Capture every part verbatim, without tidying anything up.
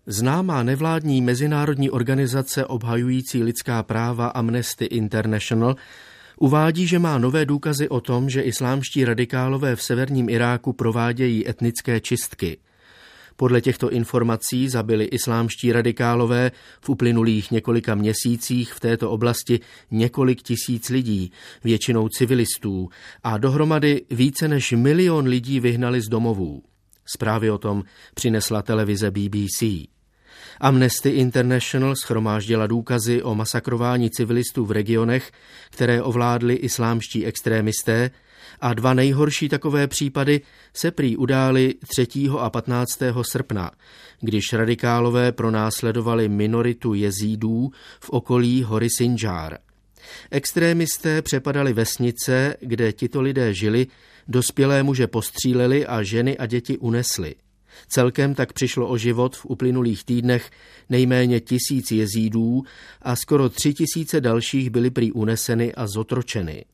Známá nevládní mezinárodní organizace obhajující lidská práva Amnesty International uvádí, že má nové důkazy o tom, že islámští radikálové v severním Iráku provádějí etnické čistky. Podle těchto informací zabili islámští radikálové v uplynulých několika měsících v této oblasti několik tisíc lidí, většinou civilistů, a dohromady více než milion lidí vyhnali z domovů. Zprávy o tom přinesla televize B B C. Amnesty International shromáždila důkazy o masakrování civilistů v regionech, které ovládli islámští extrémisté, a dva nejhorší takové případy se prý udály třetího a patnáctého srpna, když radikálové pronásledovali minoritu jezídů v okolí hory Sinjar. Extrémisté přepadali vesnice, kde tito lidé žili, dospělé muže postříleli a ženy a děti unesli. Celkem tak přišlo o život v uplynulých týdnech nejméně tisíc jezídů a skoro tři tisíce dalších byly prý uneseny a zotročeny.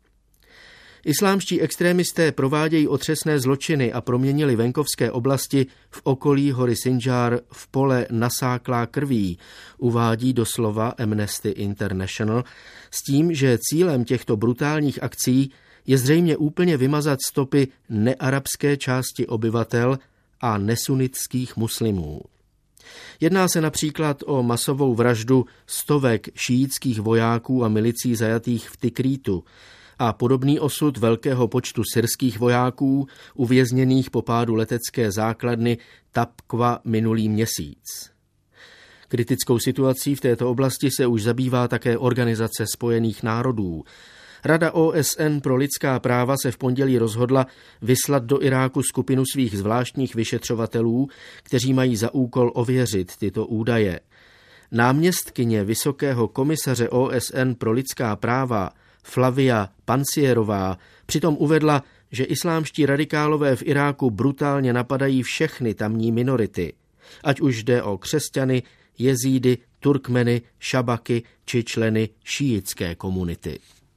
Islámští extrémisté provádějí otřesné zločiny a proměnili venkovské oblasti v okolí hory Sinjar v pole nasáklá krví, uvádí doslova Amnesty International, s tím, že cílem těchto brutálních akcí je zřejmě úplně vymazat stopy nearabské části obyvatel a nesunnických muslimů. Jedná se například o masovou vraždu stovek šíitských vojáků a milicí zajatých v Tikrítu a podobný osud velkého počtu syrských vojáků uvězněných po pádu letecké základny Tabqa minulý měsíc. Kritickou situací v této oblasti se už zabývá také Organizace spojených národů. Rada O S N pro lidská práva se v pondělí rozhodla vyslat do Iráku skupinu svých zvláštních vyšetřovatelů, kteří mají za úkol ověřit tyto údaje. Náměstkyně vysokého komisaře O S N pro lidská práva Flavia Pansierová přitom uvedla, že islámští radikálové v Iráku brutálně napadají všechny tamní minority, ať už jde o křesťany, jezídy, Turkmeny, šabaky či členy šíitské komunity.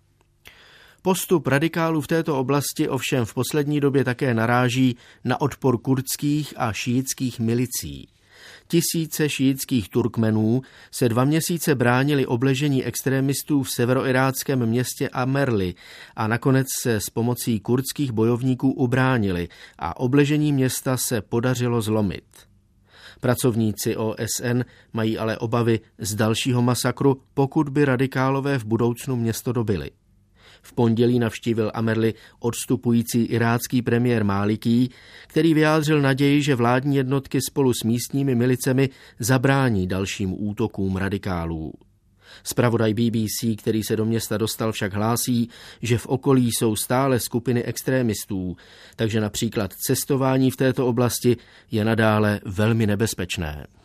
Postup radikálů v této oblasti ovšem v poslední době také naráží na odpor kurdských a šíitských milicí. Tisíce šíitských Turkmenů se dva měsíce bránili obležení extrémistů v severoiráckém městě Amerli a nakonec se s pomocí kurdských bojovníků ubránili a obležení města se podařilo zlomit. Pracovníci O S N mají ale obavy z dalšího masakru, pokud by radikálové v budoucnu město dobili. V pondělí navštívil Amerli odstupující irácký premiér Máliký, který vyjádřil naději, že vládní jednotky spolu s místními milicemi zabrání dalším útokům radikálů. Zpravodaj B B C, který se do města dostal, však hlásí, že v okolí jsou stále skupiny extrémistů, takže například cestování v této oblasti je nadále velmi nebezpečné.